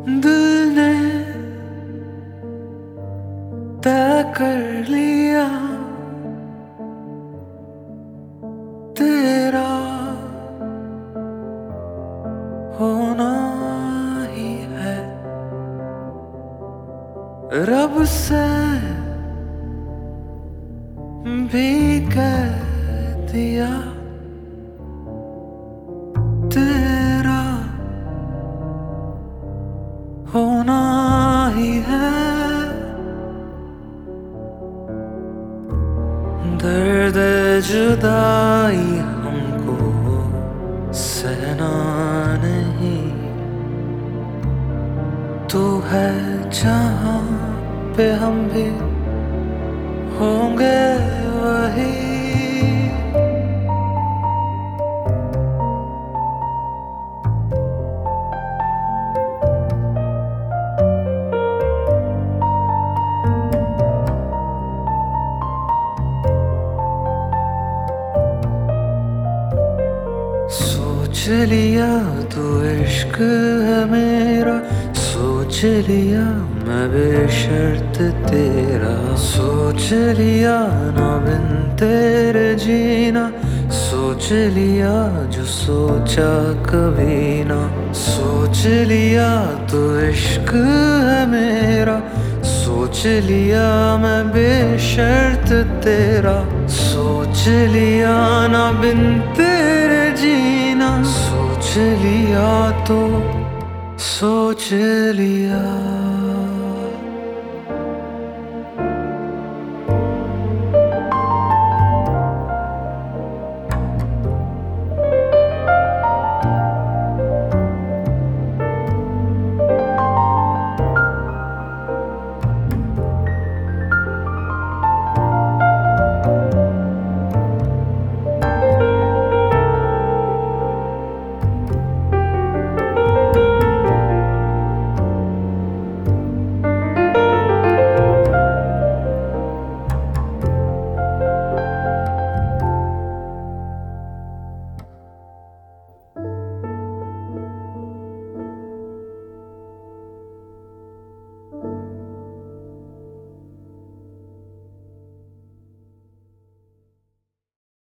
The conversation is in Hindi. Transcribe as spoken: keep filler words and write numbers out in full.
दिल ने तय कर लिया तेरा होना ही है। रब से भी कह दिया तेरा होना ही है। दर्द जुदाई हमको सहना नहीं, तू है जहाँ पे हम भी होंगे वही। सोच लिया तू इश्क है मेरा, सोच लिया मैं बेशर्त तेरा। सोच लिया ना बिन तेरे जीना, सोच लिया जो सोचा कभी ना। सोच लिया तो इश्क है मेरा, सोच लिया मैं बेशर्त तेरा। सोच लिया ना बिन तेरे जीना, सोच लिया तो सोच लिया।